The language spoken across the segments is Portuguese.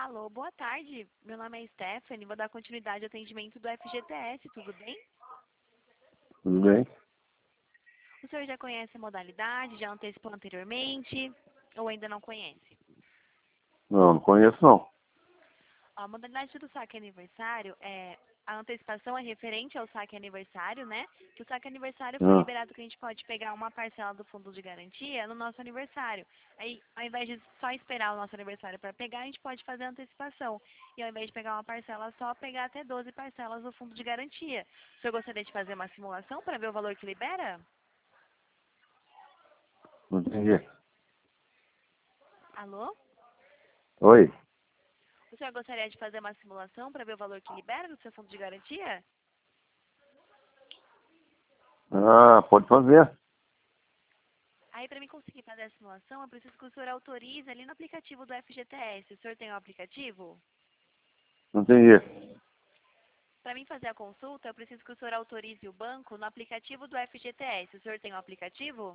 Alô, boa tarde. Meu nome é Stephanie, vou dar continuidade ao atendimento do FGTS, tudo bem? Tudo bem? O senhor já conhece a modalidade, já antecipou anteriormente ou ainda não conhece? Não conheço não. A modalidade do saque aniversário a antecipação é referente ao saque aniversário, né? Que o saque aniversário foi Ah, liberado que a gente pode pegar uma parcela do fundo de garantia no nosso aniversário. Aí, ao invés de só esperar o nosso aniversário para pegar, a gente pode fazer a antecipação. E ao invés de pegar uma parcela só, pegar até 12 parcelas do fundo de garantia. O senhor gostaria de fazer uma simulação para ver o valor que libera? não entendi. Alô? Oi? O senhor gostaria de fazer uma simulação para ver o valor que libera do seu fundo de garantia? Ah, pode fazer. Aí, para mim conseguir fazer a simulação, eu preciso que o senhor autorize ali no aplicativo do FGTS. O senhor tem o aplicativo? Não entendi. Para mim fazer a consulta, eu preciso que o senhor autorize o banco no aplicativo do FGTS. O senhor tem o aplicativo?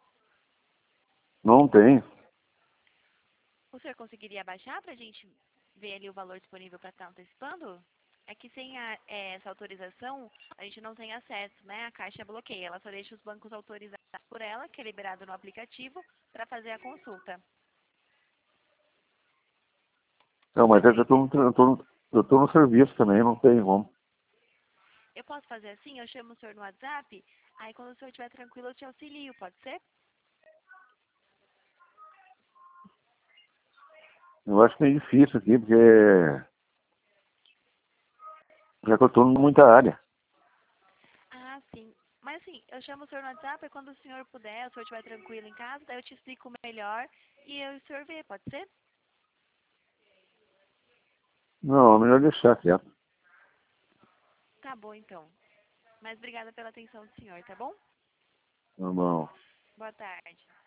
Não tem. O senhor conseguiria baixar para a gente ver ali o valor disponível para estar antecipando? É que sem essa autorização, a gente não tem acesso, né? A Caixa bloqueia. Ela só deixa os bancos autorizados por ela, que é liberado no aplicativo, para fazer a consulta. Não, mas é que eu tô no serviço também, não tem como. Eu posso fazer assim? Eu chamo o senhor no WhatsApp, aí quando o senhor estiver tranquilo eu te auxilio, pode ser? Eu acho que é difícil aqui, porque já que eu tô em muita área. Ah, sim. Mas assim, eu chamo o senhor no WhatsApp, e quando o senhor puder, o senhor estiver tranquilo em casa, daí eu te explico melhor e o senhor vê, pode ser? Não, é melhor deixar quieto. Tá bom, então. Mas obrigada pela atenção do senhor, tá bom? Tá bom. Boa tarde.